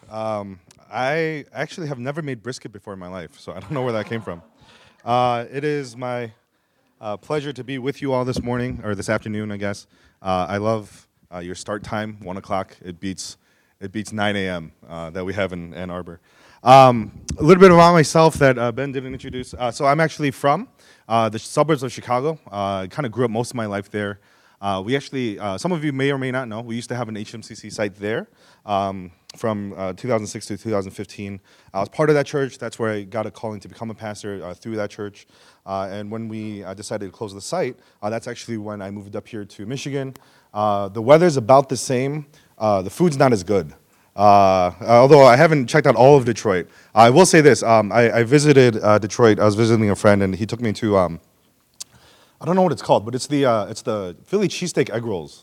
I actually have never made brisket before in my life, so I don't know where that came from. It is my pleasure to be with you all this morning, or this afternoon, I guess. I love your start time, 1 o'clock. It beats 9 a.m. That we have in Ann Arbor. A little bit about myself that Ben didn't introduce. So I'm actually from the suburbs of Chicago. I kind of grew up most of my life there. We actually, some of you may or may not know, we used to have an HMCC site there from 2006 to 2015. I was part of that church. That's where I got a calling to become a pastor through that church. And when we decided to close the site, that's actually when I moved up here to Michigan. The weather's about the same. The food's not as good. Although I haven't checked out all of Detroit. I will say this. I visited Detroit. I was visiting a friend, and he took me to, I don't know what it's called, but it's the Philly cheesesteak egg rolls.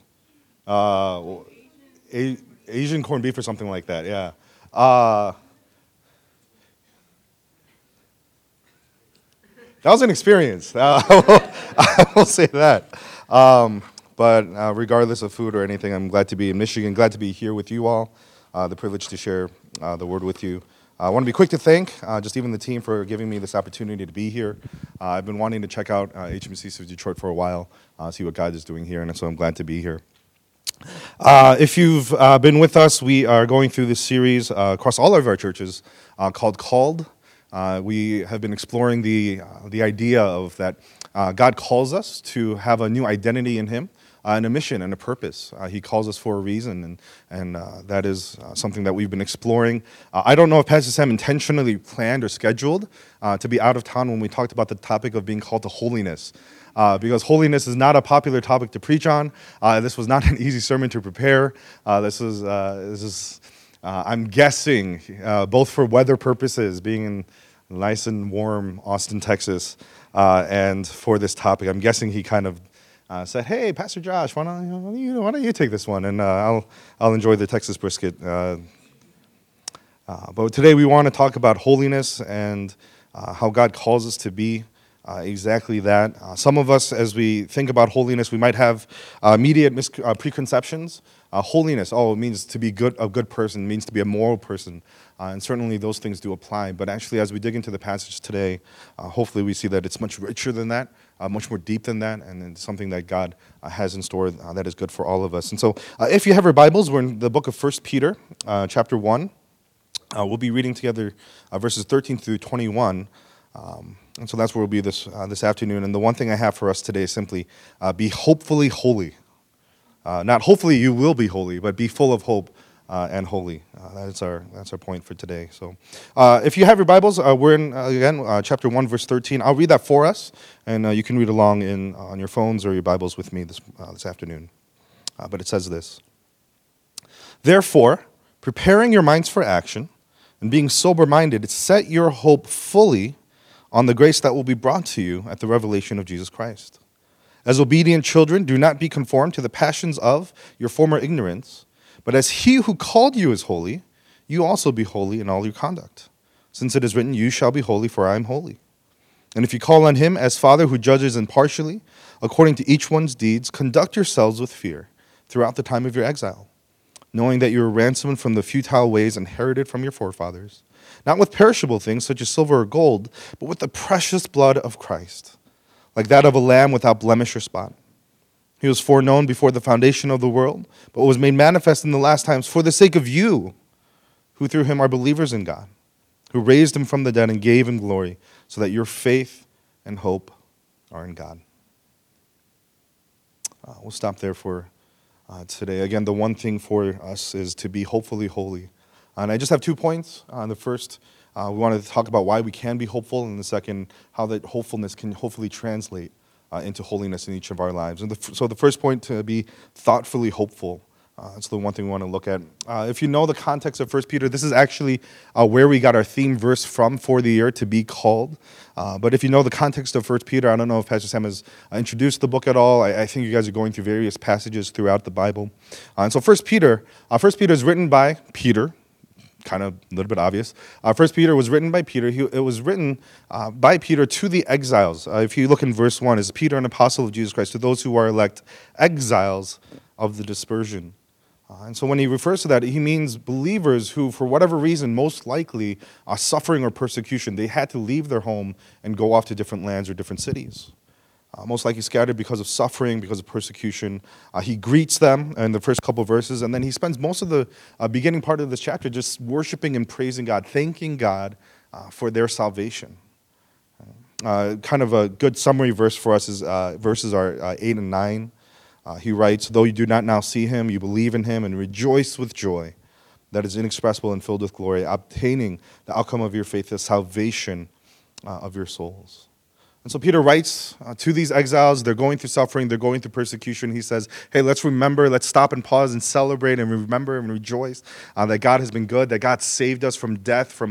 Asian corned beef or something like that, yeah. That was an experience. I will say that. But regardless of food or anything, I'm glad to be in Michigan, glad to be here with you all, the privilege to share the word with you. I want to be quick to thank just even the team for giving me this opportunity to be here. I've been wanting to check out HMCC of Detroit for a while, see what God is doing here, and so I'm glad to be here. If you've been with us, we are going through this series across all of our churches called Called. We have been exploring the idea of that God calls us to have a new identity in Him and a mission and a purpose. He calls us for a reason, and that is something that we've been exploring. I don't know if Pastor Sam intentionally planned or scheduled to be out of town when we talked about the topic of being called to holiness. Because holiness is not a popular topic to preach on. This was not an easy sermon to prepare. This is I'm guessing, both for weather purposes, being in nice and warm Austin, Texas, and for this topic, I'm guessing he kind of said, "Hey, Pastor Josh, why don't you take this one, and I'll enjoy the Texas brisket." But today we want to talk about holiness and how God calls us to be. Exactly that. Some of us, as we think about holiness, we might have immediate preconceptions. Holiness, it means to be a good person, it means to be a moral person. And certainly those things do apply. But actually, as we dig into the passage today, hopefully we see that it's much richer than that, much more deep than that, and it's something that God has in store that is good for all of us. And so if you have your Bibles, we're in the book of 1 Peter, chapter 1. We'll be reading together verses 13 through 21. And so that's where we'll be this afternoon. And the one thing I have for us today is simply be hopefully holy. Not hopefully you will be holy, but be full of hope and holy. That's our point for today. So if you have your Bibles, we're in, again, chapter 1, verse 13. I'll read that for us, and you can read along on your phones or your Bibles with me this afternoon. But it says this: "Therefore, preparing your minds for action, and being sober-minded, set your hope fully on the grace that will be brought to you at the revelation of Jesus Christ. As obedient children, do not be conformed to the passions of your former ignorance, but as He who called you is holy, you also be holy in all your conduct. Since it is written, 'You shall be holy, for I am holy.' And if you call on Him as Father who judges impartially, according to each one's deeds, conduct yourselves with fear throughout the time of your exile, knowing that you were ransomed from the futile ways inherited from your forefathers, not with perishable things such as silver or gold, but with the precious blood of Christ, like that of a lamb without blemish or spot. He was foreknown before the foundation of the world, but was made manifest in the last times for the sake of you, who through Him are believers in God, who raised Him from the dead and gave Him glory, so that your faith and hope are in God." We'll stop there for today. Again, the one thing for us is to be hopefully holy. And I just have 2 points. The first, we wanted to talk about why we can be hopeful, and the second, how that hopefulness can hopefully translate into holiness in each of our lives. And so the first point, to be thoughtfully hopeful. That's the one thing we want to look at. If you know the context of 1 Peter, this is actually where we got our theme verse from for the year, to be called. But if you know the context of 1 Peter, I don't know if Pastor Sam has introduced the book at all. I think you guys are going through various passages throughout the Bible. And so 1 Peter is written by Peter. Kind of a little bit obvious. 1 Peter was written by Peter. It was written by Peter to the exiles. If you look in verse 1, is Peter an apostle of Jesus Christ to those who are elect exiles of the dispersion And so when he refers to that, he means believers who, for whatever reason, most likely are suffering or persecution. They had to leave their home and go off to different lands or different cities. Most likely scattered because of suffering, because of persecution. He greets them in the first couple of verses, and then he spends most of the beginning part of this chapter just worshiping and praising God, thanking God for their salvation. Kind of a good summary verse for us is verses are 8 and 9. He writes, "Though you do not now see him, you believe in him and rejoice with joy that is inexpressible and filled with glory, obtaining the outcome of your faith, the salvation of your souls." And so Peter writes to these exiles. They're going through suffering. They're going through persecution. He says, hey, let's remember, let's stop and pause and celebrate and remember and rejoice that God has been good, that God saved us from death, from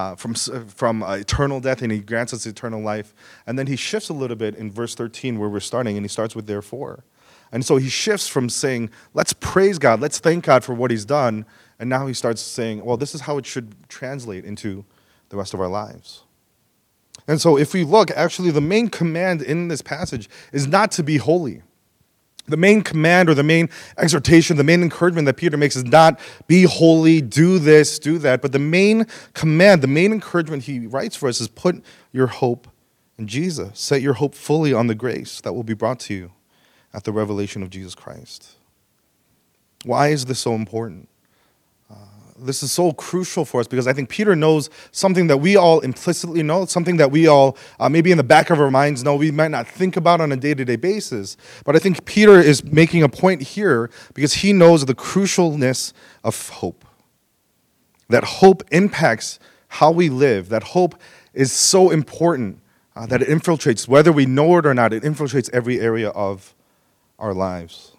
eternal death, and he grants us eternal life. And then he shifts a little bit in verse 13 where we're starting, and he starts with therefore. And so he shifts from saying, let's praise God, let's thank God for what he's done, and now he starts saying, well, this is how it should translate into the rest of our lives. And so if we look, actually the main command in this passage is not to be holy. The main command or the main exhortation, the main encouragement that Peter makes is not be holy, do this, do that. But the main command, the main encouragement he writes for us is put your hope in Jesus. Set your hope fully on the grace that will be brought to you at the revelation of Jesus Christ. Why is this so important? This is so crucial for us because I think Peter knows something that we all implicitly know, something that we all maybe in the back of our minds know we might not think about on a day-to-day basis. But I think Peter is making a point here because he knows the crucialness of hope. That hope impacts how we live. That hope is so important that it infiltrates, whether we know it or not, it infiltrates every area of our lives.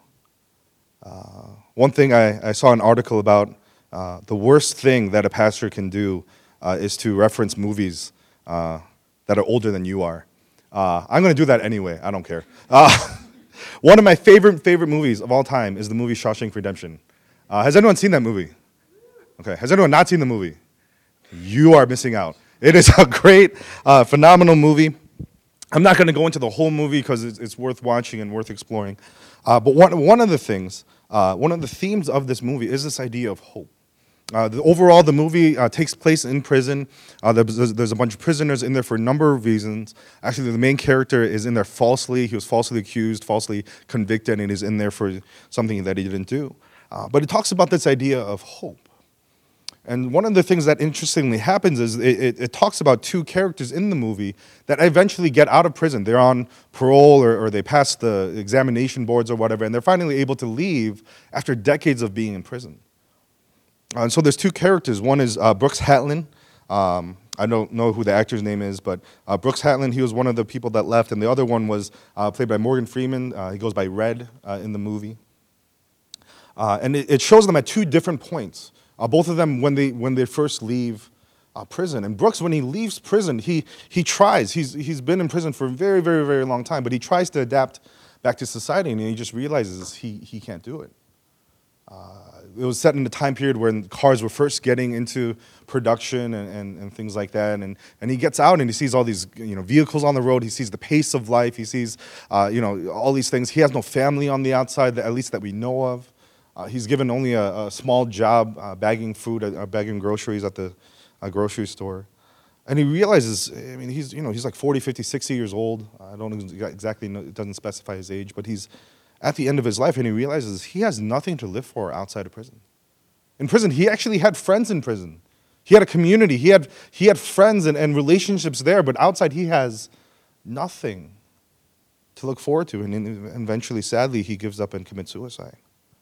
One thing I saw an article about the worst thing that a pastor can do is to reference movies that are older than you are. I'm going to do that anyway. I don't care. One of my favorite movies of all time is the movie Shawshank Redemption. Has anyone seen that movie? Okay. Has anyone not seen the movie? You are missing out. It is a great, phenomenal movie. I'm not going to go into the whole movie because it's worth watching and worth exploring. But one of the things, one of the themes of this movie is this idea of hope. Overall, the movie takes place in prison. There's a bunch of prisoners in there for a number of reasons. Actually, the main character is in there falsely. He was falsely accused, falsely convicted, and is in there for something that he didn't do. But it talks about this idea of hope. And one of the things that interestingly happens is it talks about two characters in the movie that eventually get out of prison. They're on parole or they pass the examination boards or whatever, and they're finally able to leave after decades of being in prison. And so there's two characters. One is Brooks Hatlin. I don't know who the actor's name is, but Brooks Hatlin, he was one of the people that left, and the other one was played by Morgan Freeman. He goes by Red in the movie. And it shows them at two different points. Both of them when they first leave prison. And Brooks, when he leaves prison, he tries. He's been in prison for a very, very, very long time, but he tries to adapt back to society, and he just realizes he can't do it. It was set in a time period when cars were first getting into production and things like that. And he gets out and he sees all these vehicles on the road. He sees the pace of life. He sees all these things. He has no family on the outside, at least that we know of. He's given only a small job bagging food, bagging groceries at the grocery store. And he realizes, he's like 40, 50, 60 years old. I don't exactly know, it doesn't specify his age, but he's at the end of his life, and he realizes he has nothing to live for outside of prison. In prison, he actually had friends in prison. He had a community. He had friends and relationships there, but outside he has nothing to look forward to. And eventually, sadly, he gives up and commits suicide.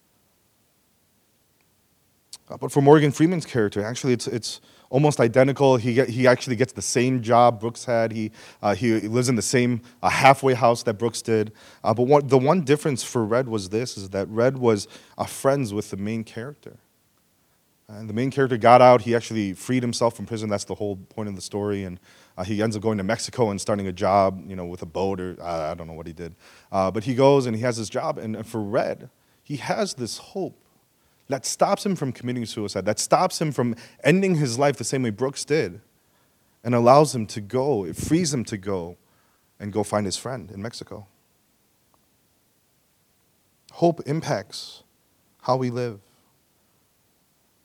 But for Morgan Freeman's character, actually, it's almost identical. He actually gets the same job Brooks had. He lives in the same halfway house that Brooks did. But the one difference for Red was is that Red was friends with the main character. And the main character got out. He actually freed himself from prison. That's the whole point of the story. And he ends up going to Mexico and starting a job, with a boat, or I don't know what he did. But he goes and he has this job. And for Red, he has this hope that stops him from committing suicide, that stops him from ending his life the same way Brooks did, and allows him to go, it frees him to go and go find his friend in Mexico. Hope impacts how we live.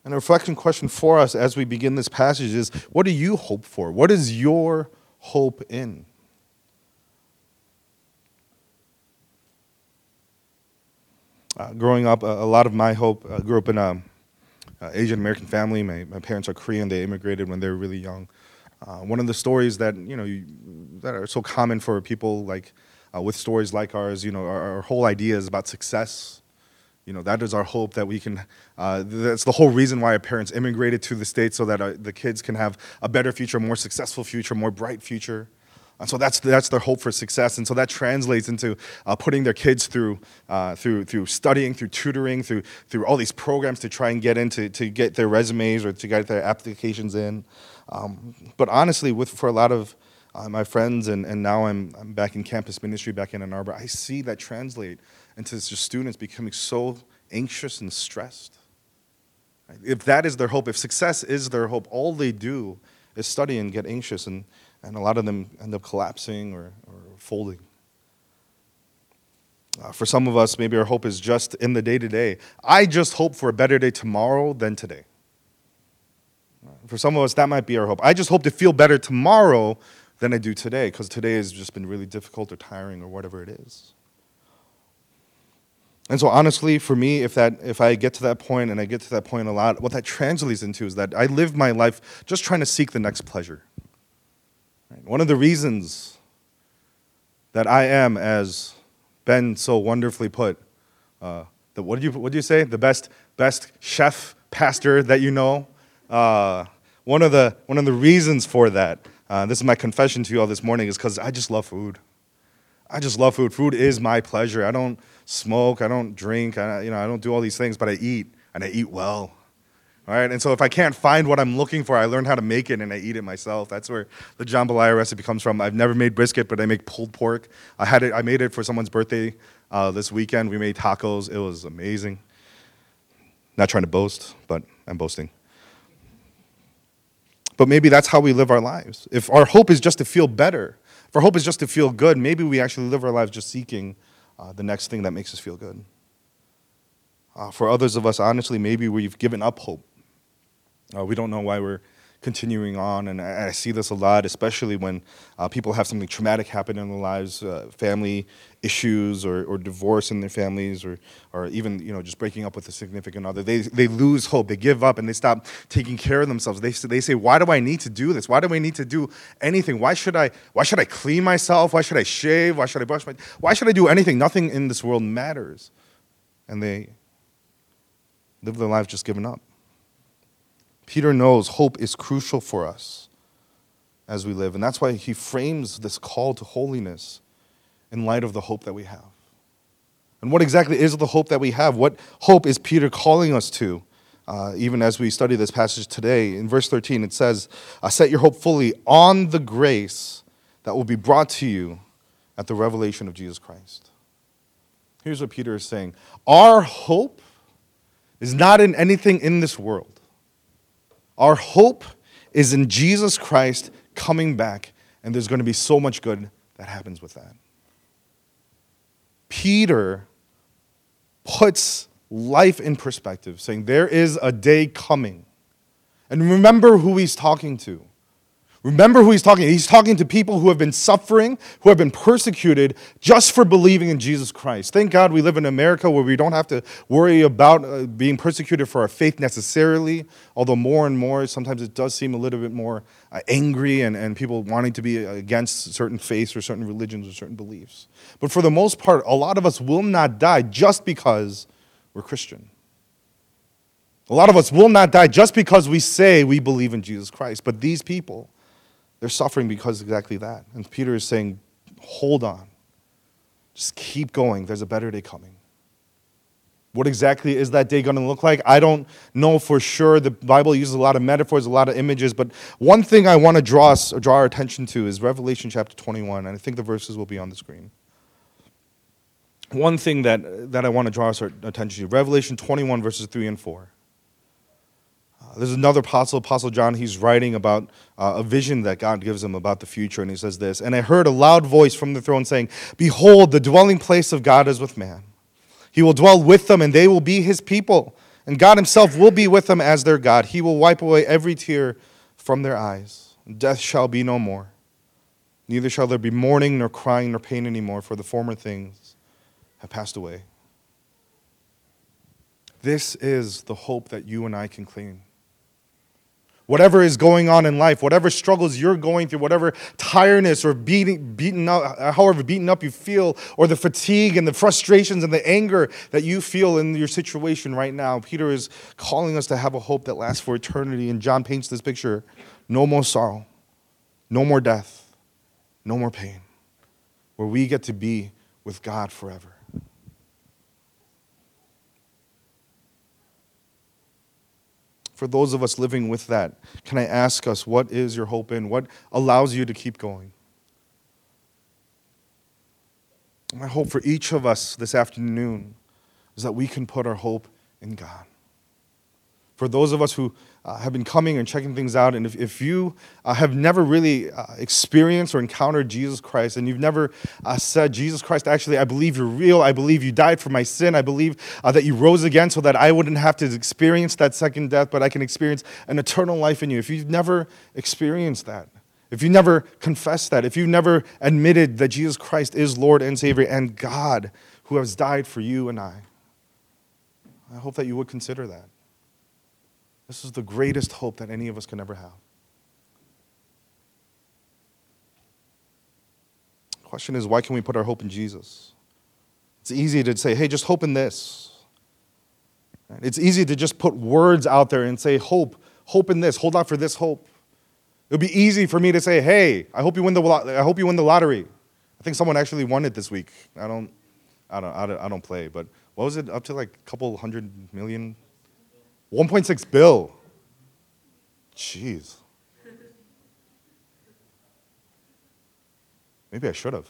And a reflection question for us as we begin this passage is, what do you hope for? What is your hope in? Growing up, a lot of my hope, grew up in an Asian American family. My parents are Korean. They immigrated when they were really young. One of the stories that that are so common for people with stories like ours, our whole idea is about success. That is our hope, that we can. That's the whole reason why our parents immigrated to the States, so that the kids can have a better future, more successful future, more bright future. And so that's their hope for success. And so that translates into putting their kids through studying, through tutoring, through all these programs to try and get into to get their resumes or to get their applications in. But honestly, for a lot of my friends, and now I'm back in campus ministry, back in Ann Arbor, I see that translate into just students becoming so anxious and stressed. If that is their hope, if success is their hope, all they do is study and get anxious, and a lot of them end up collapsing or folding. For some of us, maybe our hope is just in the day-to-day. I just hope for a better day tomorrow than today. For some of us, that might be our hope. I just hope to feel better tomorrow than I do today, because today has just been really difficult or tiring or whatever it is. And so honestly, for me, if I get to that point, and I get to that point a lot, what that translates into is that I live my life just trying to seek the next pleasure. One of the reasons that I am, as Ben so wonderfully put, what do you say? The best chef pastor that you know. One of the reasons for that, this is my confession to you all this morning, is because I just love food. I just love food. Food is my pleasure. I don't smoke. I don't drink. I don't do all these things, but I eat, and I eat well. All right, and so if I can't find what I'm looking for, I learn how to make it, and I eat it myself. That's where the jambalaya recipe comes from. I've never made brisket, but I make pulled pork. I made it for someone's birthday this weekend. We made tacos. It was amazing. Not trying to boast, but I'm boasting. But maybe that's how we live our lives. If our hope is just to feel better, if our hope is just to feel good, maybe we actually live our lives just seeking the next thing that makes us feel good. For others of us, honestly, maybe we've given up hope. We don't know why we're continuing on, and I see this a lot, especially when people have something traumatic happen in their lives, family issues or divorce in their families, or even just breaking up with a significant other. They lose hope. They give up, and they stop taking care of themselves. They say, why do I need to do this? Why do I need to do anything? Why should I clean myself? Why should I shave? Why should I brush my? Why should I do anything? Nothing in this world matters, and they live their lives just giving up. Peter knows hope is crucial for us as we live, and that's why he frames this call to holiness in light of the hope that we have. And what exactly is the hope that we have? What hope is Peter calling us to? Even as we study this passage today, in verse 13 it says, set your hope fully on the grace that will be brought to you at the revelation of Jesus Christ. Here's what Peter is saying. Our hope is not in anything in this world. Our hope is in Jesus Christ coming back, and there's going to be so much good that happens with that. Peter puts life in perspective, saying there is a day coming. And remember who he's talking to. Remember who he's talking to. He's talking to people who have been suffering, who have been persecuted just for believing in Jesus Christ. Thank God we live in America where we don't have to worry about being persecuted for our faith necessarily, although more and more, sometimes it does seem a little bit more angry and people wanting to be against certain faiths or certain religions or certain beliefs. But for the most part, a lot of us will not die just because we're Christian. A lot of us will not die just because we say we believe in Jesus Christ. But these people, they're suffering because of exactly that. And Peter is saying, hold on. Just keep going. There's a better day coming. What exactly is that day going to look like? I don't know for sure. The Bible uses a lot of metaphors, a lot of images. But one thing I want to draw our attention to is Revelation chapter 21. And I think the verses will be on the screen. One thing that I want to draw our attention to, Revelation 21, verses 3 and 4. There's another apostle John. He's writing about a vision that God gives him about the future, and he says this, and I heard a loud voice from the throne saying, behold, the dwelling place of God is with man. He will dwell with them, and they will be his people, And God himself will be with them as their God. He will wipe away every tear from their eyes. Death shall be no more. Neither shall there be mourning, nor crying, nor pain anymore, for the former things have passed away. This is the hope that you and I can claim. Whatever is going on in life, whatever struggles you're going through, whatever tiredness or beaten up, however beaten up you feel, or the fatigue and the frustrations and the anger that you feel in your situation right now, Peter is calling us to have a hope that lasts for eternity. And John paints this picture: no more sorrow, no more death, no more pain, where we get to be with God forever. For those of us living with that, can I ask us, what is your hope in? What allows you to keep going? My hope for each of us this afternoon is that we can put our hope in God. For those of us who have been coming and checking things out, and if you have never really experienced or encountered Jesus Christ, and you've never said, Jesus Christ, actually, I believe you're real. I believe you died for my sin. I believe that you rose again so that I wouldn't have to experience that second death, but I can experience an eternal life in you. If you've never experienced that, if you never confessed that, if you've never admitted that Jesus Christ is Lord and Savior and God who has died for you and I hope that you would consider that. This is the greatest hope that any of us can ever have. The question is, why can we put our hope in Jesus? It's easy to say, hey, just hope in this. It's easy to just put words out there and say, hope in this, hold out for this hope. It would be easy for me to say, hey, I hope you win the lottery. I think someone actually won it this week. I don't play, but what was it, up to like a couple hundred million? 1.6 bill. Jeez. Maybe I should have.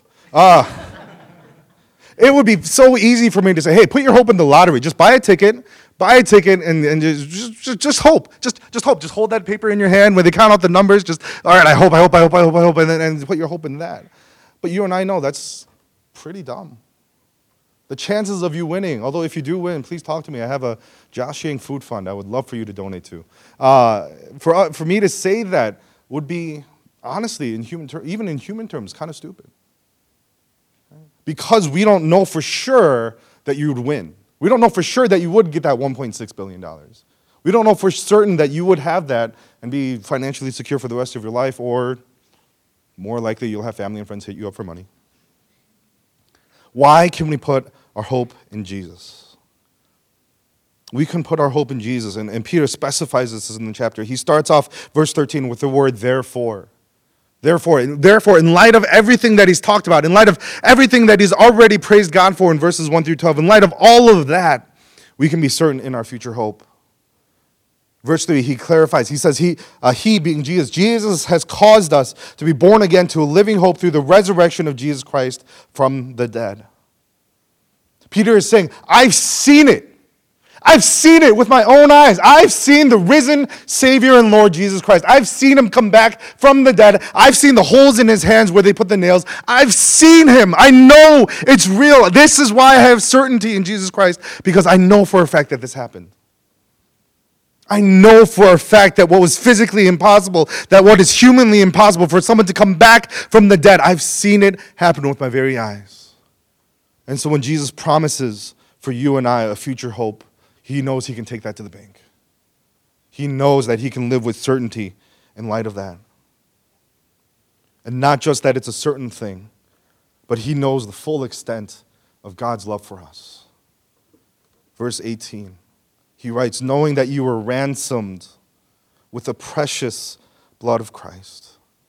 It would be so easy for me to say, hey, put your hope in the lottery. Just buy a ticket and just hope. Just hope. Just hold that paper in your hand when they count out the numbers. Just, all right, I hope, and put your hope in that. But you and I know that's pretty dumb. The chances of you winning, although if you do win, please talk to me. I have a Josh Yang food fund I would love for you to donate to. For me to say that would be, honestly, even in human terms, kind of stupid. Because we don't know for sure that you would win. We don't know for sure that you would get that $1.6 billion. We don't know for certain that you would have that and be financially secure for the rest of your life, or more likely you'll have family and friends hit you up for money. Why can we put our hope in Jesus? We can put our hope in Jesus, and Peter specifies this in the chapter. He starts off verse 13 with the word therefore. Therefore, in light of everything that he's talked about, in light of everything that he's already praised God for in verses 1 through 12, in light of all of that, we can be certain in our future hope. Verse 3, he clarifies. He says, he being Jesus has caused us to be born again to a living hope through the resurrection of Jesus Christ from the dead. Peter is saying, I've seen it. I've seen it with my own eyes. I've seen the risen Savior and Lord Jesus Christ. I've seen him come back from the dead. I've seen the holes in his hands where they put the nails. I've seen him. I know it's real. This is why I have certainty in Jesus Christ, because I know for a fact that this happened. I know for a fact that what was physically impossible, that what is humanly impossible, for someone to come back from the dead, I've seen it happen with my very eyes. And so when Jesus promises for you and I a future hope, he knows he can take that to the bank. He knows that he can live with certainty in light of that. And not just that it's a certain thing, but he knows the full extent of God's love for us. Verse 18. He writes, knowing that you were ransomed with the precious blood of Christ.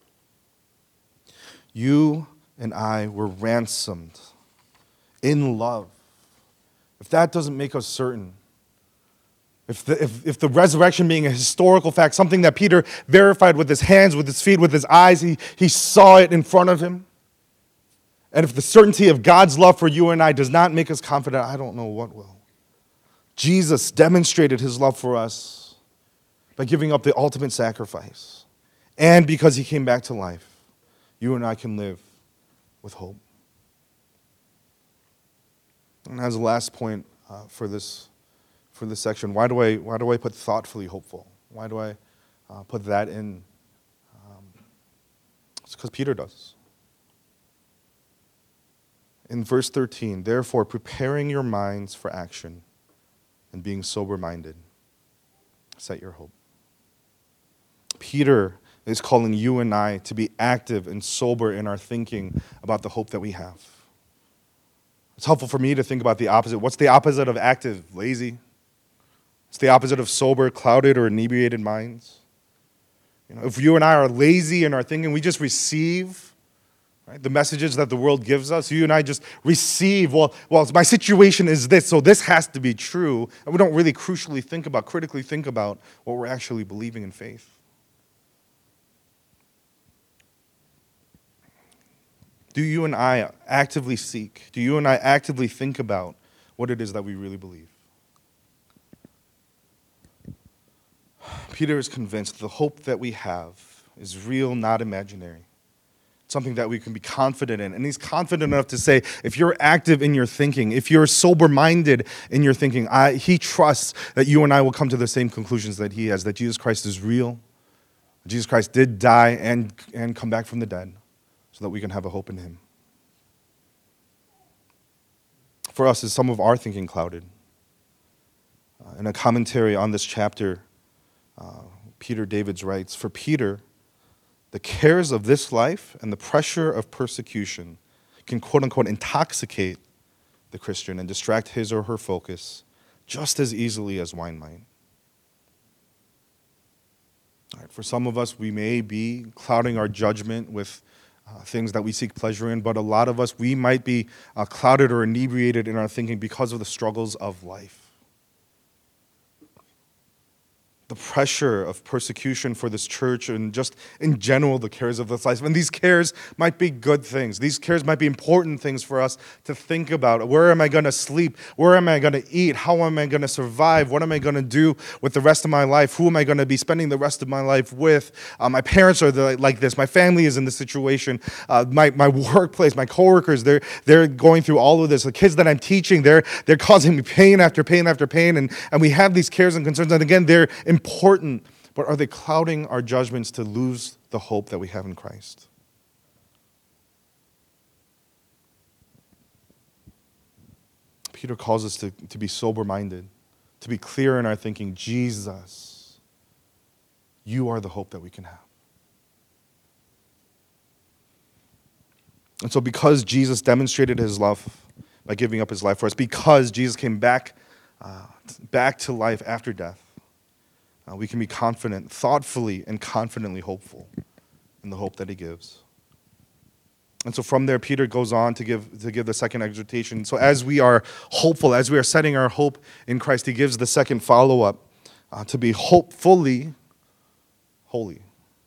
You and I were ransomed in love. If that doesn't make us certain, if the resurrection being a historical fact, something that Peter verified with his hands, with his feet, with his eyes, he saw it in front of him. And if the certainty of God's love for you and I does not make us confident, I don't know what will. Jesus demonstrated his love for us by giving up the ultimate sacrifice. And because he came back to life, you and I can live with hope. And as a last point for this for this section. Why do I put thoughtfully hopeful? Why do I put that in? It's because Peter does. In verse 13, therefore, preparing your minds for action and being sober-minded, set your hope. Peter is calling you and I to be active and sober in our thinking about the hope that we have. It's helpful for me to think about the opposite. What's the opposite of active? Lazy. It's the opposite of sober, clouded, or inebriated minds. If you and I are lazy in our thinking, we just receive, right, the messages that the world gives us. You and I just receive, well, my situation is this, so this has to be true. And we don't really critically think about what we're actually believing in faith. Do you and I actively seek? Do you and I actively think about what it is that we really believe? Peter is convinced the hope that we have is real, not imaginary. Something that we can be confident in. And he's confident enough to say, if you're active in your thinking, if you're sober-minded in your thinking, he trusts that you and I will come to the same conclusions that he has, that Jesus Christ is real, Jesus Christ did die and come back from the dead so that we can have a hope in him. For us, is some of our thinking clouded? In a commentary on this chapter, Peter Davids writes, for Peter, the cares of this life and the pressure of persecution can quote-unquote intoxicate the Christian and distract his or her focus just as easily as wine might. All right, for some of us, we may be clouding our judgment with things that we seek pleasure in, but a lot of us, we might be clouded or inebriated in our thinking because of the struggles of life. The pressure of persecution for this church and just in general the cares of this life. And these cares might be good things. These cares might be important things for us to think about. Where am I going to sleep? Where am I going to eat? How am I going to survive? What am I going to do with the rest of my life? Who am I going to be spending the rest of my life with? My parents are like this. My family is in this situation. My workplace, my coworkers, they're going through all of this. The kids that I'm teaching, they're causing me pain after pain after pain. And we have these cares and concerns. And again, they're important, but are they clouding our judgments to lose the hope that we have in Christ? Peter calls us to be sober-minded, to be clear in our thinking. Jesus, you are the hope that we can have. And so because Jesus demonstrated his love by giving up his life for us, because Jesus came back to life after death, we can be confident, thoughtfully and confidently hopeful in the hope that he gives. And so from there, Peter goes on to give the second exhortation. So as we are hopeful, as we are setting our hope in Christ, he gives the second follow-up to be hopefully holy.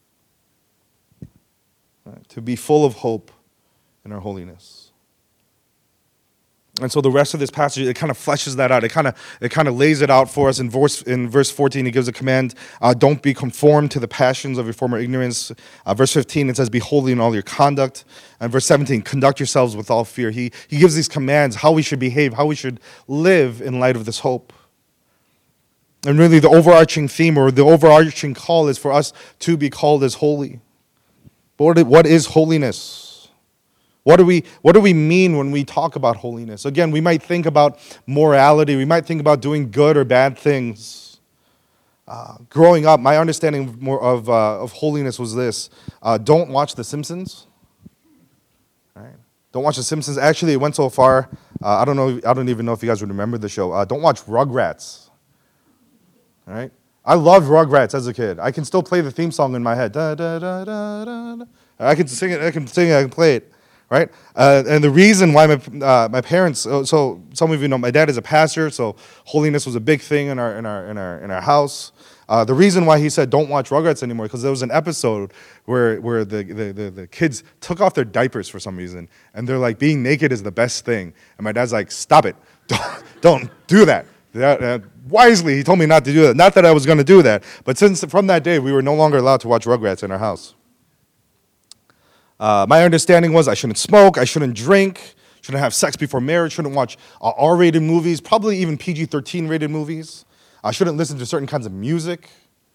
Right? To be full of hope in our holiness. And so the rest of this passage, it kind of fleshes that out. It kind of lays it out for us. In verse 14, he gives a command, don't be conformed to the passions of your former ignorance. Verse 15, it says, be holy in all your conduct. And verse 17, conduct yourselves with all fear. He gives these commands, how we should behave, how we should live in light of this hope. And really the overarching theme or the overarching call is for us to be called as holy. But what is holiness? What do we mean when we talk about holiness? Again, we might think about morality. We might think about doing good or bad things. Growing up, my understanding of holiness was this. Don't watch The Simpsons. Right? Don't watch The Simpsons. Actually, it went so far, I don't even know if you guys would remember the show. Don't watch Rugrats. All right? I loved Rugrats as a kid. I can still play the theme song in my head. Da, da, da, da, da. I can sing it, I can play it. Right? And the reason why my parents, so some of you know, my dad is a pastor, so holiness was a big thing in our house. The reason why he said don't watch Rugrats anymore, because there was an episode where the kids took off their diapers for some reason, and they're like, being naked is the best thing. And my dad's like, stop it. Don't do that. Wisely, he told me not to do that. Not that I was going to do that, but from that day, we were no longer allowed to watch Rugrats in our house. My understanding was I shouldn't smoke, I shouldn't drink, shouldn't have sex before marriage, shouldn't watch R-rated movies, probably even PG-13 rated movies. Shouldn't listen to certain kinds of music.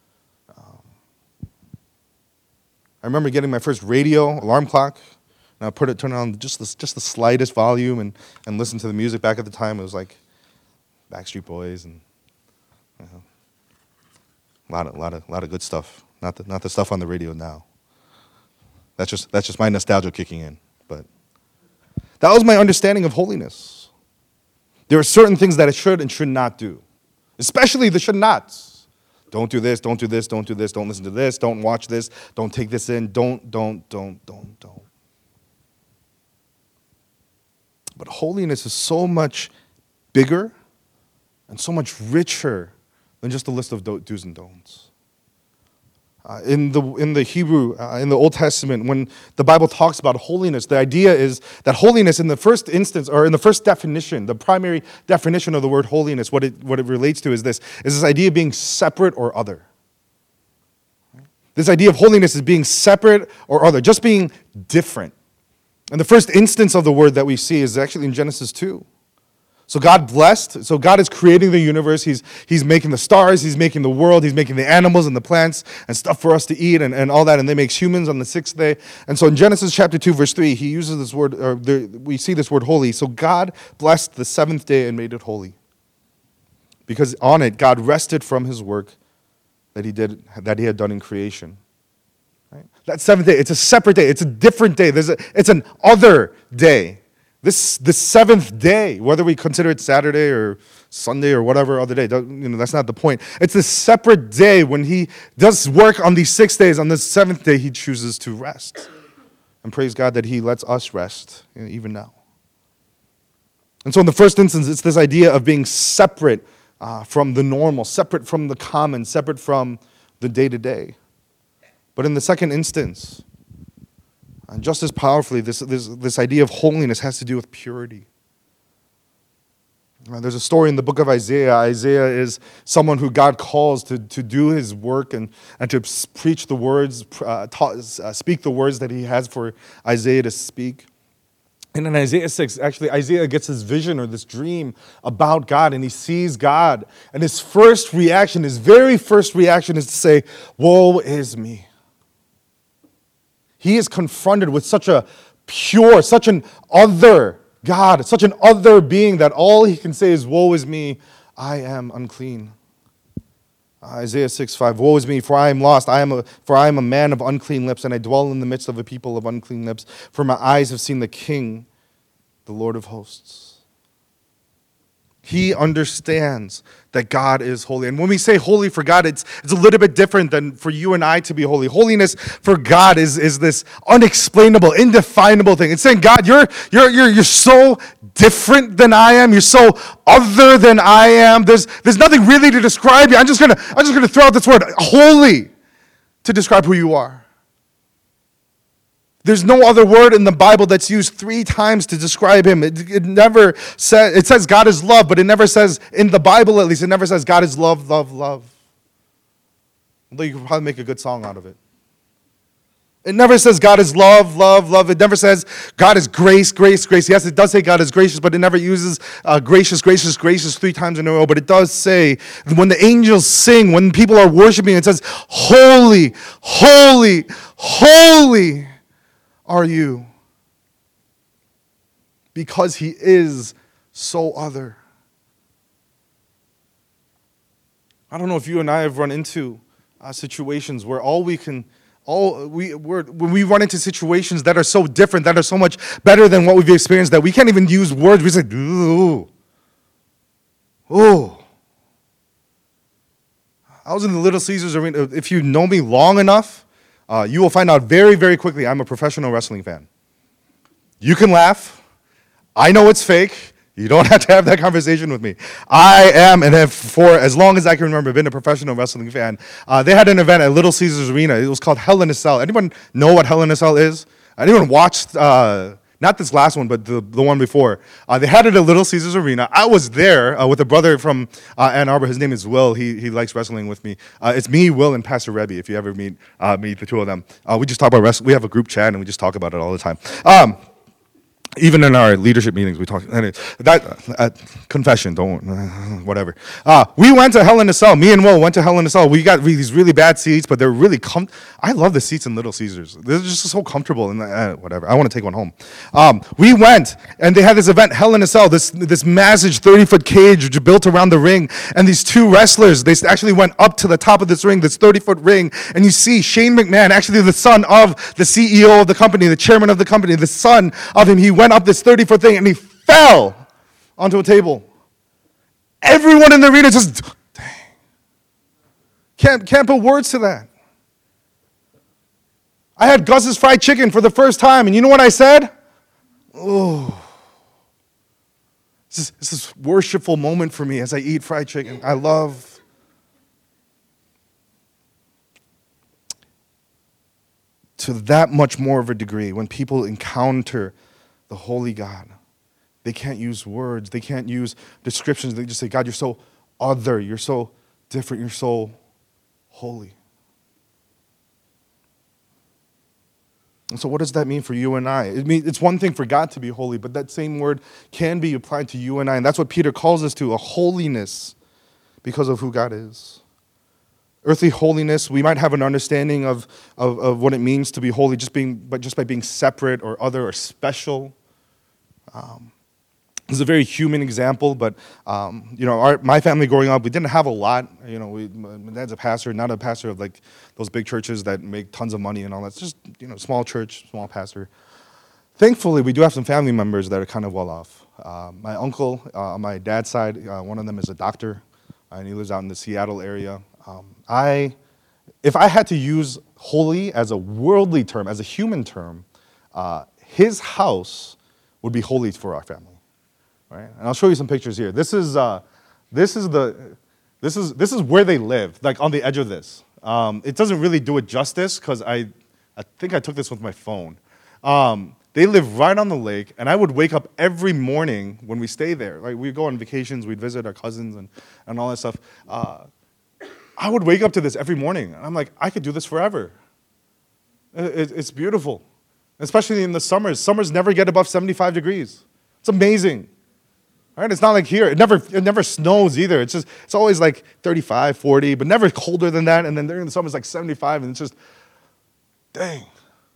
I remember getting my first radio alarm clock, and I turn it on just the slightest volume and listen to the music. Back at the time, it was like Backstreet Boys and a lot of good stuff. Not the stuff on the radio now. That's just my nostalgia kicking in. But that was my understanding of holiness. There are certain things that I should and should not do, especially the should nots. Don't do this. Don't do this. Don't do this. Don't listen to this. Don't watch this. Don't take this in. Don't. But holiness is so much bigger and so much richer than just a list of do's and don'ts. In the Hebrew, in the Old Testament, when the Bible talks about holiness, the idea is that holiness in the first instance, or in the first definition, the primary definition of the word holiness, what it relates to is this idea of being separate or other. This idea of holiness is being separate or other, just being different. And the first instance of the word that we see is actually in Genesis 2. So God is creating the universe. He's making the stars, he's making the world, he's making the animals and the plants and stuff for us to eat and all that, and they makes humans on the sixth day. And so in Genesis chapter 2, verse 3, he uses this word, we see this word holy. So God blessed the seventh day and made it holy. Because on it, God rested from his work that he had done in creation. Right? That seventh day, it's a separate day, it's a different day, it's an other day. This seventh day, whether we consider it Saturday or Sunday or whatever other day, that's not the point. It's a separate day when he does work on these 6 days. On the seventh day, he chooses to rest. And praise God that he lets us rest even now. And so in the first instance, it's this idea of being separate from the normal, separate from the common, separate from the day-to-day. But in the second instance, and just as powerfully, this idea of holiness has to do with purity. There's a story in the book of Isaiah. Isaiah is someone who God calls to do his work and to preach the words, speak the words that he has for Isaiah to speak. And in Isaiah 6, actually, Isaiah gets his vision or this dream about God, and he sees God. And his very first reaction is to say, "Woe is me." He is confronted with such an other God, such an other being that all he can say is, "Woe is me, I am unclean." Isaiah 6:5, "Woe is me, for I am lost. For I am a man of unclean lips, and I dwell in the midst of a people of unclean lips. For my eyes have seen the King, the Lord of hosts." He understands that God is holy. And when we say holy for God, it's a little bit different than for you and I to be holy. Holiness for God is this unexplainable, indefinable thing. It's saying, God, you're so different than I am. You're so other than I am. There's nothing really to describe you. I'm just gonna throw out this word, holy, to describe who you are. There's no other word in the Bible that's used 3 times to describe him. It never says, it says God is love, but it never says, in the Bible at least, it never says God is love, love, love. Although you could probably make a good song out of it. It never says God is love, love, love. It never says God is grace, grace, grace. Yes, it does say God is gracious, but it never uses gracious, gracious, gracious 3 times in a row. But it does say, when the angels sing, when people are worshiping, it says, holy, holy, holy are you, because he is so other. I don't know if you and I have run into situations where when we run into situations that are so different, that are so much better than what we've experienced, that we can't even use words. We say, ooh, ooh. I was in the Little Caesars arena. If you know me long enough, you will find out very, very quickly I'm a professional wrestling fan. You can laugh. I know it's fake. You don't have to have that conversation with me. I am, and have for as long as I can remember, been a professional wrestling fan. They had an event at Little Caesars Arena. It was called Hell in a Cell. Anyone know what Hell in a Cell is? Anyone watched, not this last one, but the one before? They had it at Little Caesars Arena. I was there with a brother from Ann Arbor. His name is Will. He likes wrestling with me. It's me, Will, and Pastor Rebbe, if you ever meet the two of them. We just talk about wrestling. We have a group chat, and we just talk about it all the time. Even in our leadership meetings, we talk. Confession, don't whatever. We went to Hell in a Cell. Me and Will went to Hell in a Cell. We got these really bad seats, but they're really I love the seats in Little Caesars. They're just so comfortable. And whatever. I want to take one home. We went, and they had this event, Hell in a Cell. This massive 30-foot cage built around the ring, and these two wrestlers. They actually went up to the top of this ring, this 30-foot ring, and you see Shane McMahon, actually the son of the CEO of the company, the chairman of the company, the son of him. He went up this 30-foot thing and he fell onto a table. Everyone in the arena just, dang. Can't put words to that. I had Gus's fried chicken for the first time, and you know what I said? Oh, this is this worshipful moment for me as I eat fried chicken. I love. To that much more of a degree, when people encounter the holy God, they can't use words, they can't use descriptions, they just say, God, you're so other, you're so different, you're so holy. And so what does that mean for you and I? It's one thing for God to be holy, but that same word can be applied to you and I, and that's what Peter calls us to, a holiness because of who God is. Earthly holiness, we might have an understanding of what it means to be holy just by being separate or other or special. This is a very human example, but my family growing up, we didn't have a lot. My dad's a pastor, not a pastor of like those big churches that make tons of money and all that. It's just small church, small pastor. Thankfully, we do have some family members that are kind of well off. My uncle on my dad's side, one of them is a doctor, and he lives out in the Seattle area. If I had to use holy as a worldly term, as a human term, his house would be holy for our family, right? And I'll show you some pictures here. This is where they live, like on the edge of this. It doesn't really do it justice because I think I took this with my phone. They live right on the lake, and I would wake up every morning when we stay there. Like we'd go on vacations, we'd visit our cousins and all that stuff. I would wake up to this every morning, and I'm like, I could do this forever. It's beautiful, especially in the summers. Summers never get above 75 degrees. It's amazing, right? It's not like here. It never snows either. It's always like 35, 40, but never colder than that. And then during the summer, it's like 75, and it's just, dang.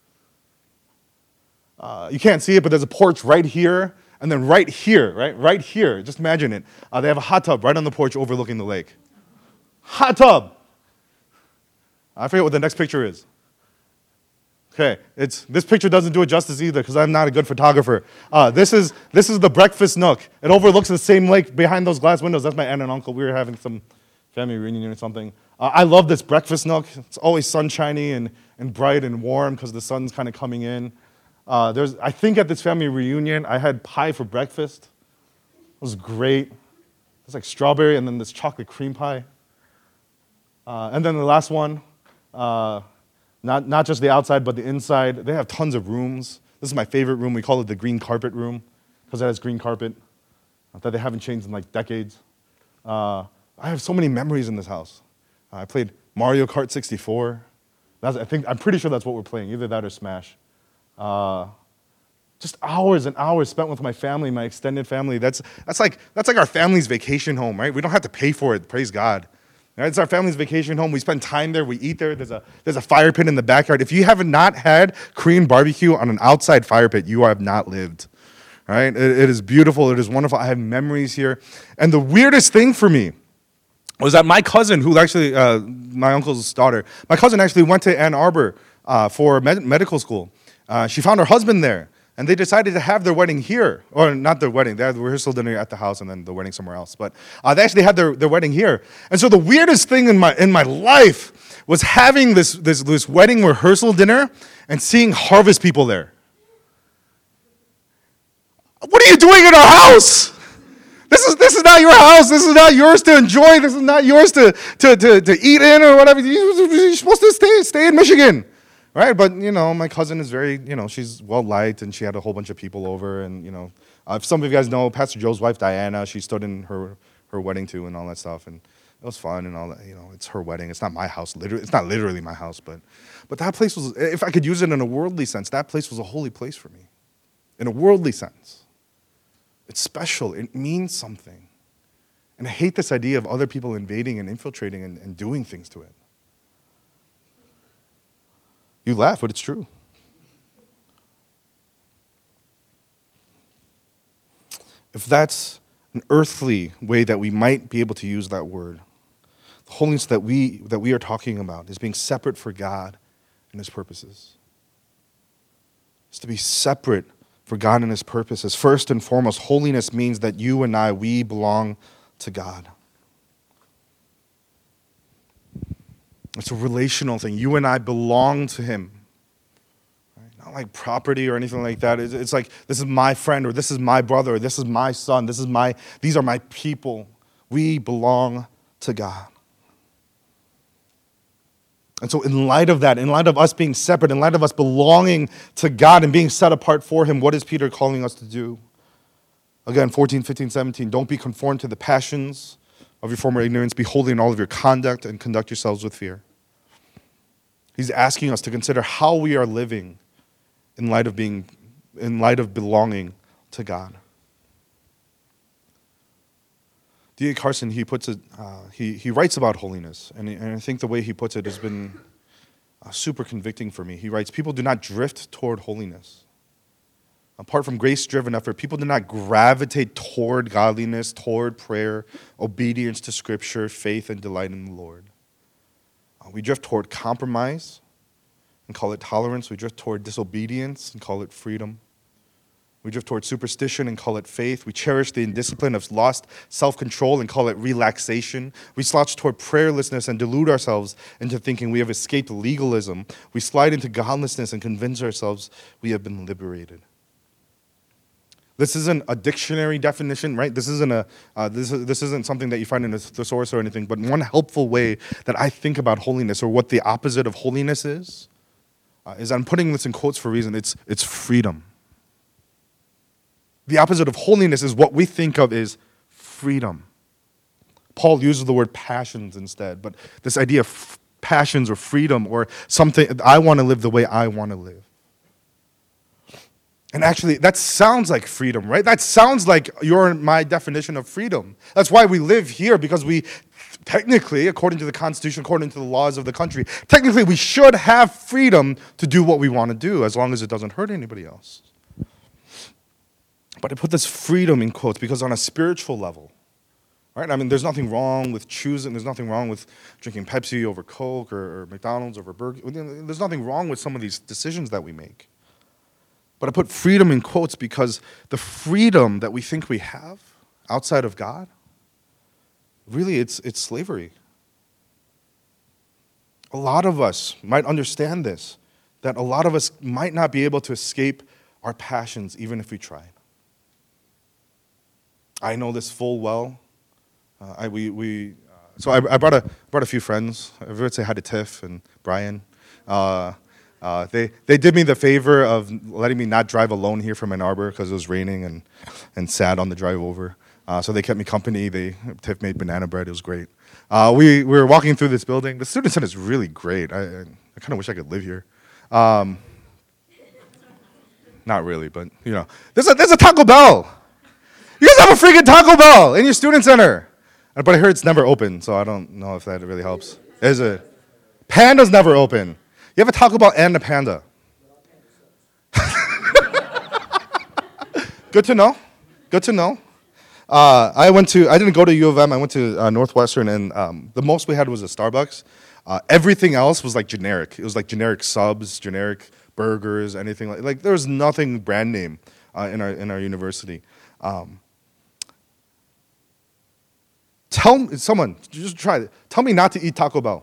You can't see it, but there's a porch right here, and then right here, right here. Just imagine it. They have a hot tub right on the porch overlooking the lake. Hot tub. I forget what the next picture is. Okay, this picture doesn't do it justice either because I'm not a good photographer. This is the breakfast nook. It overlooks the same lake behind those glass windows. That's my aunt and uncle. We were having some family reunion or something. I love this breakfast nook. It's always sunshiny and bright and warm because the sun's kind of coming in. I think at this family reunion, I had pie for breakfast. It was great. It's like strawberry and then this chocolate cream pie. And then the last one, not just the outside, but the inside. They have tons of rooms. This is my favorite room. We call it the green carpet room because it has green carpet that they haven't changed in like decades. I have so many memories in this house. I played Mario Kart 64. I'm pretty sure that's what we're playing, either that or Smash. Just hours and hours spent with my family, my extended family. That's like our family's vacation home, right? We don't have to pay for it, praise God. Right? It's our family's vacation home. We spend time there. We eat there. There's a fire pit in the backyard. If you have not had Korean barbecue on an outside fire pit, you have not lived. Right? It is beautiful. It is wonderful. I have memories here. And the weirdest thing for me was that my cousin, who actually, my uncle's daughter, my cousin actually went to Ann Arbor for medical school. She found her husband there. And they decided to have their wedding here. Or not their wedding. They had the rehearsal dinner at the house and then the wedding somewhere else. But they actually had their wedding here. And so the weirdest thing in my life was having this wedding rehearsal dinner and seeing Harvest people there. What are you doing in our house? This is not your house. This is not yours to enjoy. This is not yours to eat in or whatever. You're supposed to stay in Michigan. Right, but, my cousin is very, she's well-liked, and she had a whole bunch of people over, and, if some of you guys know, Pastor Joe's wife, Diana, she stood in her wedding, too, and all that stuff, and it was fun and all that, it's her wedding. It's not my house, it's not literally my house, but that place was, if I could use it in a worldly sense, that place was a holy place for me. in a worldly sense. It's special. It means something. And I hate this idea of other people invading and infiltrating and doing things to it. You laugh, but it's true. If that's an earthly way that we might be able to use that word, the holiness that we are talking about is being separate for God and His purposes. It's to be separate for God and His purposes. First and foremost, holiness means that you and I, we belong to God. It's a relational thing. You and I belong to Him. Right? Not like property or anything like that. It's like, this is my friend, or this is my brother, or this is my son, these are my people. We belong to God. And so in light of that, in light of us being separate, in light of us belonging to God and being set apart for Him, what is Peter calling us to do? Again, 14, 15, 17, don't be conformed to the passions of your former ignorance. Be holy in all of your conduct and conduct yourselves with fear. He's asking us to consider how we are living in light of belonging to God. D.A. Carson, he puts it. He writes about holiness, and I think the way he puts it has been super convicting for me. He writes, people do not drift toward holiness. Apart from grace-driven effort, people do not gravitate toward godliness, toward prayer, obedience to Scripture, faith, and delight in the Lord. We drift toward compromise and call it tolerance. We drift toward disobedience and call it freedom. We drift toward superstition and call it faith. We cherish the indiscipline of lost self-control and call it relaxation. We slouch toward prayerlessness and delude ourselves into thinking we have escaped legalism. We slide into godlessness and convince ourselves we have been liberated. This isn't a dictionary definition, right? This isn't something that you find in a thesaurus or anything, but one helpful way that I think about holiness, or what the opposite of holiness is I'm putting this in quotes for a reason. It's freedom. The opposite of holiness is what we think of as freedom. Paul uses the word passions instead, but this idea of passions or freedom or something, I want to live the way I want to live. And actually, that sounds like freedom, right? That sounds like my definition of freedom. That's why we live here, because we technically, according to the Constitution, according to the laws of the country, technically we should have freedom to do what we want to do, as long as it doesn't hurt anybody else. But I put this freedom in quotes because on a spiritual level, right? I mean, there's nothing wrong with choosing. There's nothing wrong with drinking Pepsi over Coke or McDonald's over Burger. There's nothing wrong with some of these decisions that we make. But I put freedom in quotes because the freedom that we think we have outside of God, really it's slavery. A lot of us might understand this, that a lot of us might not be able to escape our passions even if we tried. I know this full well. So I brought a few friends. I would say hi to Tiff and Brian. They did me the favor of letting me not drive alone here from Ann Arbor because it was raining and sad on the drive over. So they kept me company. Tiff made banana bread. It was great. We were walking through this building. The student center is really great. I kind of wish I could live here. Not really, but there's a Taco Bell. You guys have a freaking Taco Bell in your student center. But I heard it's never open, so I don't know if that really helps. Is it? Panda's never open. You have a Taco Bell and a Panda. Good to know. Good to know. I didn't go to U of M. I went to Northwestern, and the most we had was a Starbucks. Everything else was like generic. It was like generic subs, generic burgers, anything like there was nothing brand name in our university. Tell me not to eat Taco Bell.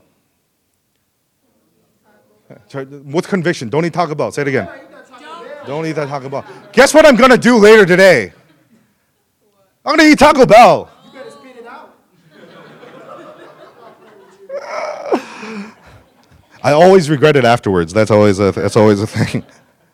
With conviction. Don't eat Taco Bell. Say it again. Don't eat that Taco Bell. Guess what I'm going to do later today? I'm going to eat Taco Bell. You better spit it out. I always regret it afterwards. That's always a thing.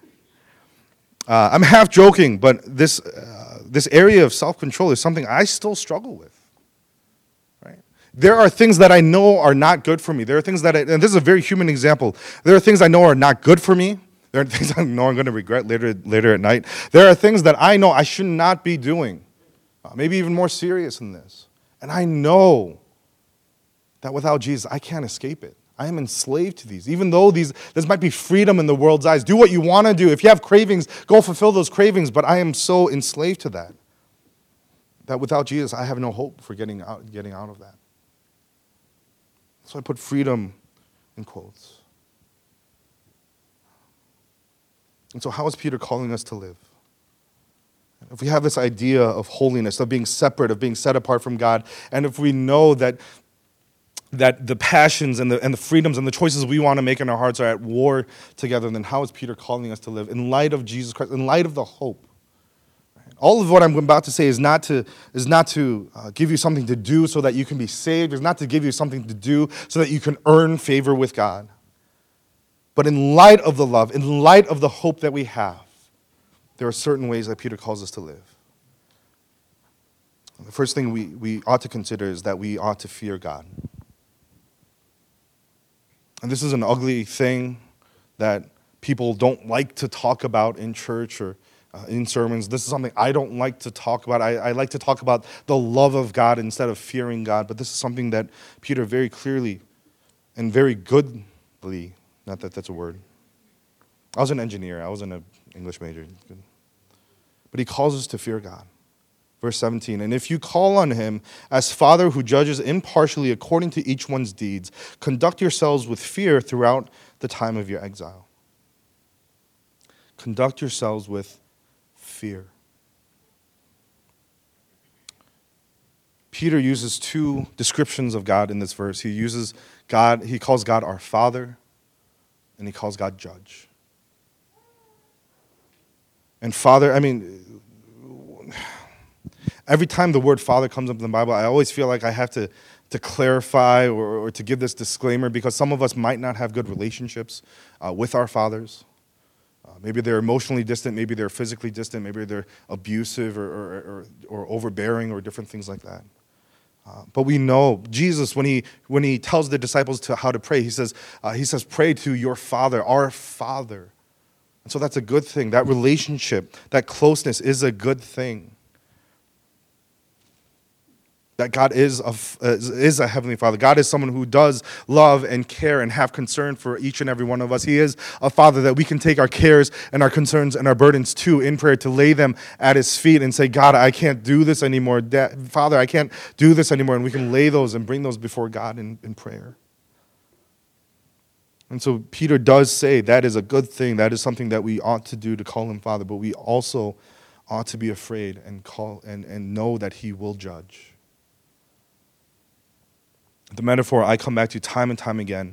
I'm half joking, but this area of self-control is something I still struggle with. There are things that I know are not good for me. There are things and this is a very human example. There are things I know are not good for me. There are things I know I'm going to regret later at night. There are things that I know I should not be doing, maybe even more serious than this. And I know that without Jesus, I can't escape it. I am enslaved to these. Even though this might be freedom in the world's eyes. Do what you want to do. If you have cravings, go fulfill those cravings. But I am so enslaved to that without Jesus, I have no hope for getting out of that. So I put freedom in quotes. And so how is Peter calling us to live? If we have this idea of holiness, of being separate, of being set apart from God, and if we know that the passions and the freedoms and the choices we want to make in our hearts are at war together, then how is Peter calling us to live in light of Jesus Christ, in light of the hope? All of what I'm about to say is not to give you something to do so that you can be saved. It's not to give you something to do so that you can earn favor with God. But in light of the love, in light of the hope that we have, there are certain ways that Peter calls us to live. The first thing we ought to consider is that we ought to fear God. And this is an ugly thing that people don't like to talk about in church or in sermons. This is something I don't like to talk about. I like to talk about the love of God instead of fearing God. But this is something that Peter very clearly and very goodly, not that that's a word. I was an engineer. I wasn't an English major. But he calls us to fear God. Verse 17, and if you call on him as Father who judges impartially according to each one's deeds, conduct yourselves with fear throughout the time of your exile. Conduct yourselves with fear. Peter uses two descriptions of God in this verse. He calls God our Father, and he calls God Judge. And Father, every time the word Father comes up in the Bible, I always feel like I have to clarify or to give this disclaimer because some of us might not have good relationships with our fathers. Maybe they're emotionally distant, maybe they're physically distant, maybe they're abusive or overbearing or different things like that. But we know Jesus, when he tells the disciples how to pray, he says, pray to your Father, our Father. And so that's a good thing. That relationship, that closeness is a good thing. That God is a heavenly Father. God is someone who does love and care and have concern for each and every one of us. He is a Father that we can take our cares and our concerns and our burdens to in prayer, to lay them at his feet and say, God, I can't do this anymore. Father, I can't do this anymore. And we can lay those and bring those before God in prayer. And so Peter does say that is a good thing. That is something that we ought to do to call him Father. But we also ought to be afraid and know that he will judge. The metaphor I come back to time and time again,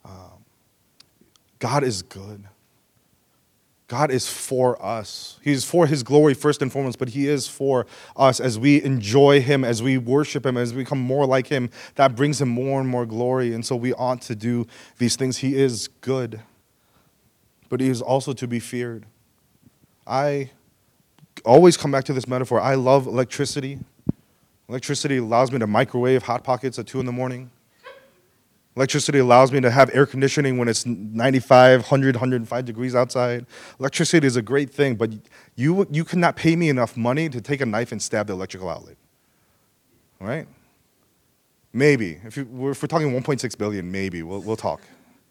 God is good. God is for us. He's for his glory first and foremost, but he is for us as we enjoy him, as we worship him, as we become more like him. That brings him more and more glory, and so we ought to do these things. He is good, but he is also to be feared. I always come back to this metaphor. I love electricity. Electricity allows me to microwave Hot Pockets at 2 in. Electricity allows me to have air conditioning when it's 95, 100, 105 degrees outside. Electricity is a great thing, but you cannot pay me enough money to take a knife and stab the electrical outlet. All right? Maybe. If we're talking 1.6 billion, maybe. We'll talk.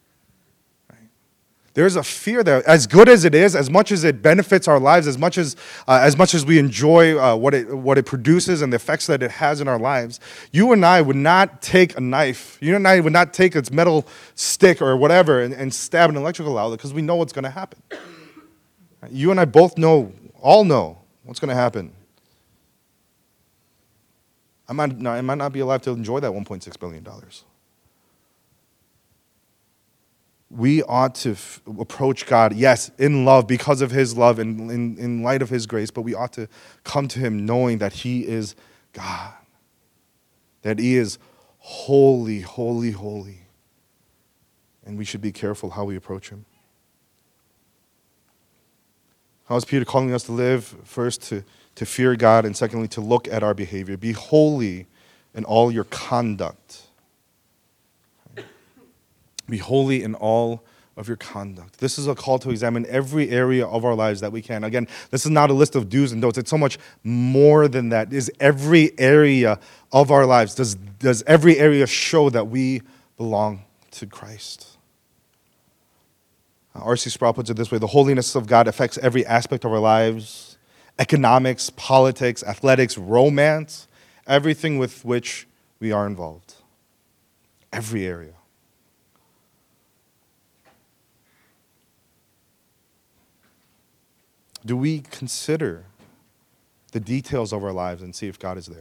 There's a fear there. As good as it is, as much as it benefits our lives, as much as we enjoy what it produces and the effects that it has in our lives, you and I would not take a knife. You and I would not take its metal stick or whatever and stab an electrical outlet because we know what's going to happen. You and I both all know what's going to happen. I might not be alive to enjoy that $1.6 billion. We ought to approach God, yes, in love because of his love and in light of his grace, but we ought to come to him knowing that he is God, that he is holy, holy, holy, and we should be careful how we approach him. How is Peter calling us to live? First, to fear God, and secondly, to look at our behavior. Be holy in all your conduct. Be holy in all of your conduct. This is a call to examine every area of our lives that we can. Again, this is not a list of do's and don'ts. It's so much more than that. Is every area of our lives, does every area show that we belong to Christ? R.C. Sproul puts it this way: the holiness of God affects every aspect of our lives: economics, politics, athletics, romance, everything with which we are involved. Every area. Do we consider the details of our lives and see if God is there?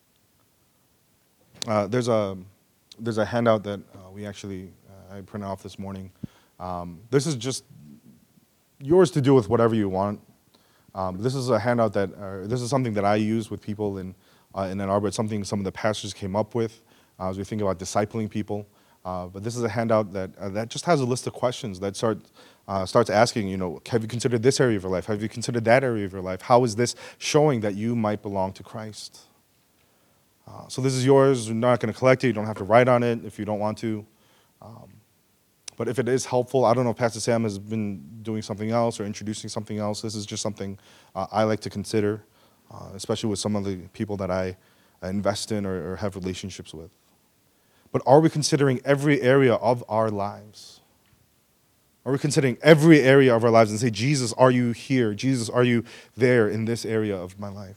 There's a handout that I printed off this morning. This is just yours to do with whatever you want. This is a handout this is something that I use with people in Ann Arbor. It's something some of the pastors came up with as we think about discipling people. But this is a handout that just has a list of questions that starts asking, have you considered this area of your life? Have you considered that area of your life? How is this showing that you might belong to Christ? So this is yours. We're not going to collect it. You don't have to write on it if you don't want to. But if it is helpful, I don't know if Pastor Sam has been doing something else or introducing something else. This is just something I like to consider, especially with some of the people that I invest in or have relationships with. But are we considering every area of our lives? Are we considering every area of our lives and say, Jesus, are you here? Jesus, are you there in this area of my life?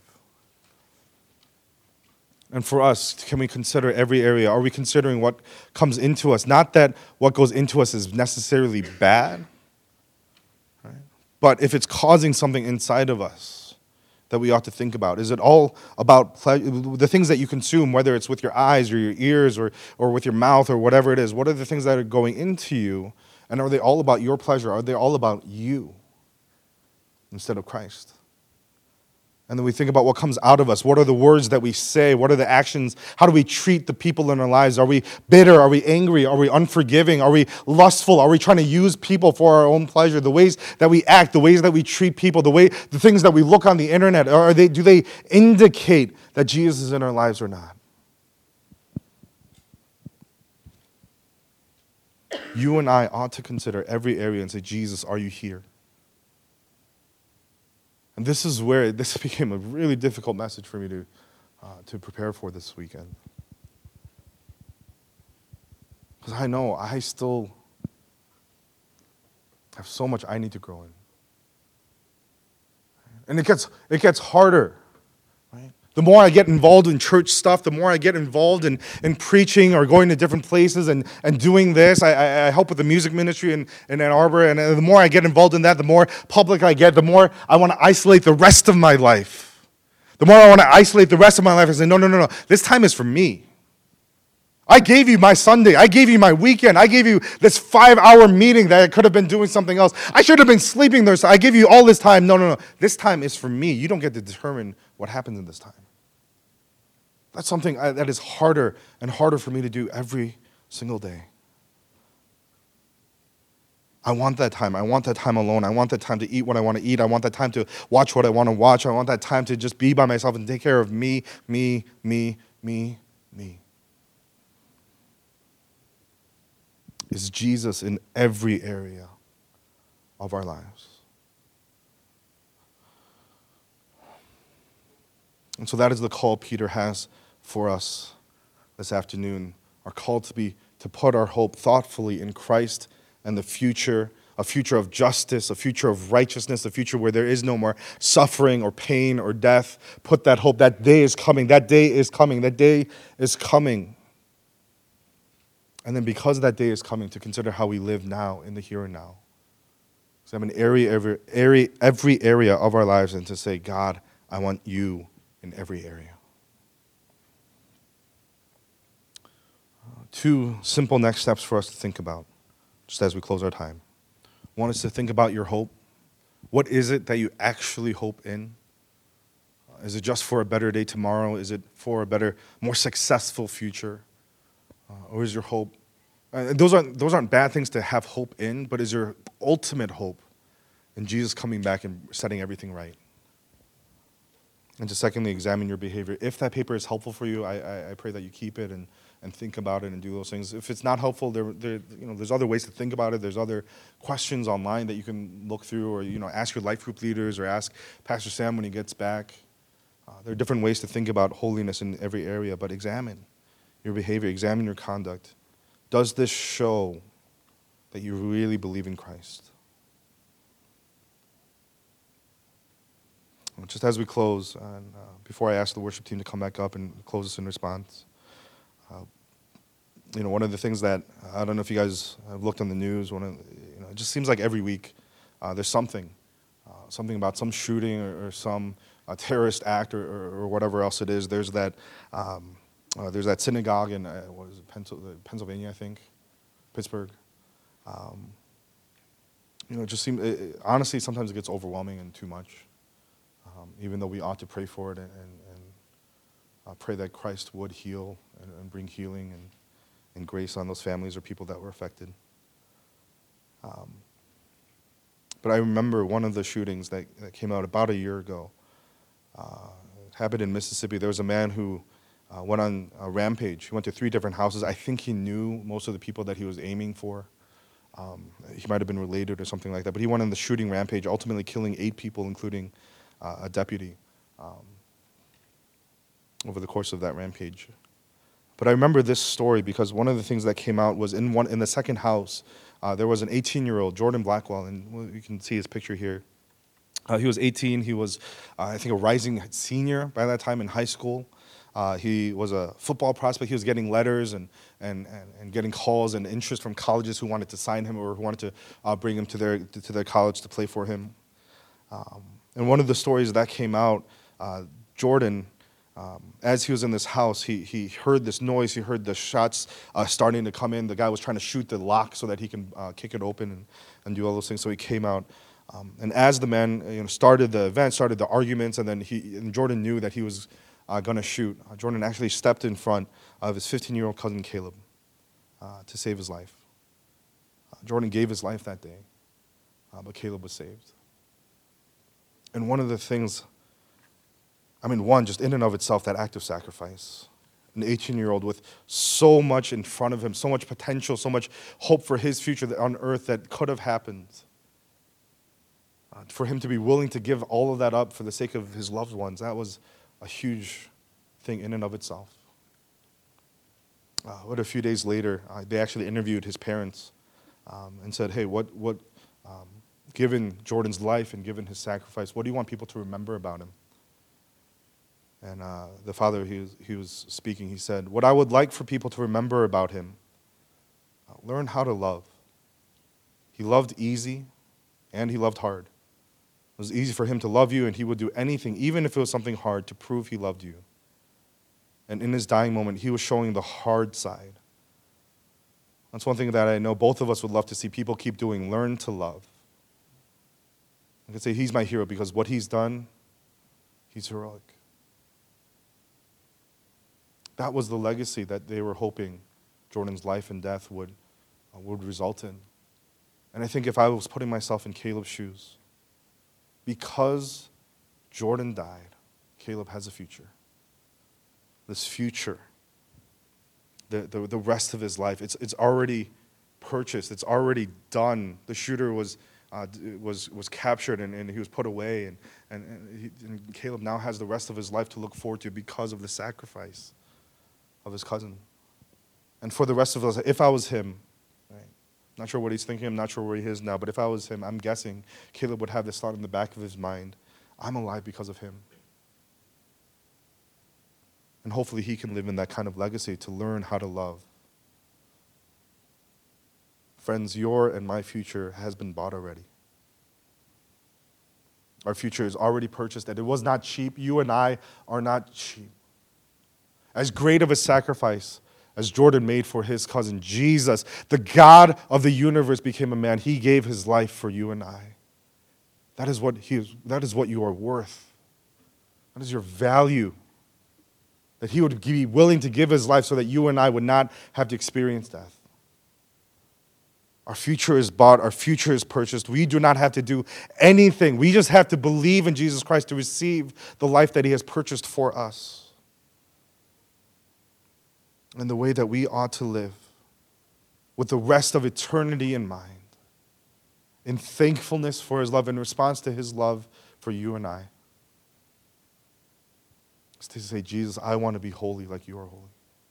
And for us, can we consider every area? Are we considering what comes into us? Not that what goes into us is necessarily bad, right? But if it's causing something inside of us that we ought to think about. Is it all about the things that you consume, whether it's with your eyes or your ears or with your mouth or whatever it is? What are the things that are going into you? And are they all about your pleasure? Are they all about you instead of Christ? And then we think about what comes out of us. What are the words that we say? What are the actions? How do we treat the people in our lives? Are we bitter? Are we angry? Are we unforgiving? Are we lustful? Are we trying to use people for our own pleasure? The ways that we act, the ways that we treat people, the things that we look on the internet, do they indicate that Jesus is in our lives or not? You and I ought to consider every area and say, Jesus, are you here? And this is where this became a really difficult message for me to prepare for this weekend. Because I know I still have so much I need to grow in. And it gets harder. Right? The more I get involved in church stuff, the more I get involved in preaching or going to different places and doing this. I help with the music ministry in Ann Arbor, and the more I get involved in that, the more public I get, the more I want to isolate the rest of my life. The more I want to isolate the rest of my life and say, no, this time is for me. I gave you my Sunday. I gave you my weekend. I gave you this 5-hour meeting that I could have been doing something else. I should have been sleeping there. So I give you all this time. No. This time is for me. You don't get to determine what happens in this time. That's something that is harder and harder for me to do every single day. I want that time. I want that time alone. I want that time to eat what I want to eat. I want that time to watch what I want to watch. I want that time to just be by myself and take care of me. Is Jesus in every area of our lives? And so that is the call Peter has for us this afternoon. Our call to put our hope thoughtfully in Christ and the future, a future of justice, a future of righteousness, a future where there is no more suffering or pain or death. Put that hope. That day is coming. That day is coming. That day is coming. And then because that day is coming, to consider how we live now in the here and now. Examine every area of our lives and to say, God, I want you in every area. Two simple next steps for us to think about, just as we close our time. One is to think about your hope. What is it that you actually hope in? Is it just for a better day tomorrow? Is it for a better, more successful future? Or is your hope, those aren't bad things to have hope in, but is your ultimate hope in Jesus coming back and setting everything right? And to secondly, examine your behavior. If that paper is helpful for you, I pray that you keep it and and think about it and do those things. If it's not helpful, there's other ways to think about it. There's other questions online that you can look through, or ask your life group leaders, or ask Pastor Sam when he gets back. There are different ways to think about holiness in every area, but examine your behavior, examine your conduct. Does this show that you really believe in Christ? Just as we close, and before I ask the worship team to come back up and close us in response, one of the things that, I don't know if you guys have looked on the news, it just seems like every week there's something about some shooting or some terrorist act or whatever else it is. There's that synagogue in Pennsylvania, I think, Pittsburgh. It just seems, honestly, sometimes it gets overwhelming and too much. Even though we ought to pray for it and pray that Christ would heal and bring healing and grace on those families or people that were affected. But I remember one of the shootings that came out about a year ago. It happened in Mississippi. There was a man who went on a rampage. He went to 3 different houses. I think he knew most of the people that he was aiming for. He might have been related or something like that. But he went on the shooting rampage, ultimately killing 8 people, including a deputy, over the course of that rampage. But I remember this story because one of the things that came out was in the second house, there was an 18-year-old, Jordan Blackwell, and you can see his picture here. He was 18. He was, I think, a rising senior by that time in high school. He was a football prospect. He was getting letters and getting calls and interest from colleges who wanted to sign him or who wanted to bring him to their college to play for him. And one of the stories that came out, Jordan, as he was in this house, he heard this noise. He heard the shots starting to come in. The guy was trying to shoot the lock so that he can kick it open and do all those things. So he came out. And as the man started the event, started the arguments, and then Jordan knew that he was going to shoot. Jordan actually stepped in front of his 15-year-old cousin Caleb to save his life. Jordan gave his life that day, but Caleb was saved. And one of the things, just in and of itself, that act of sacrifice. An 18-year-old with so much in front of him, so much potential, so much hope for his future on earth that could have happened. For him to be willing to give all of that up for the sake of his loved ones, that was a huge thing in and of itself. But a few days later, they actually interviewed his parents and said, hey, what given Jordan's life and given his sacrifice, what do you want people to remember about him? And the father, he was speaking, he said, what I would like for people to remember about him, learn how to love. He loved easy and he loved hard. It was easy for him to love you, and he would do anything, even if it was something hard, to prove he loved you. And in his dying moment, he was showing the hard side. That's one thing that I know both of us would love to see people keep doing, learn to love. I could say he's my hero because what he's done, he's heroic. That was the legacy that they were hoping Jordan's life and death would result in. And I think if I was putting myself in Caleb's shoes, because Jordan died, Caleb has a future. This future, the rest of his life, it's already purchased. It's already done. The shooter was captured and he was put away, and Caleb now has the rest of his life to look forward to because of the sacrifice of his cousin. And for the rest of us, if I was him, right, not sure what he's thinking, I'm not sure where he is now, but if I was him, I'm guessing Caleb would have this thought in the back of his mind, I'm alive because of him. And hopefully he can live in that kind of legacy to learn how to love. Friends, your and my future has been bought already. Our future is already purchased, and it was not cheap. You and I are not cheap. As great of a sacrifice as Jordan made for his cousin, Jesus, the God of the universe, became a man. He gave his life for you and I. That is what you are worth. That is your value. That he would be willing to give his life so that you and I would not have to experience death. Our future is bought. Our future is purchased. We do not have to do anything. We just have to believe in Jesus Christ to receive the life that he has purchased for us. and the way that we ought to live with the rest of eternity in mind, in thankfulness for his love, in response to his love for you and I. It's to say, Jesus, I want to be holy like you are holy.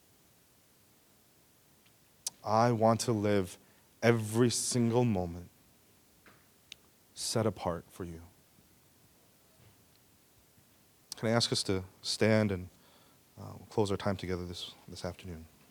I want to live every single moment set apart for you. Can I ask us to stand and close our time together this afternoon?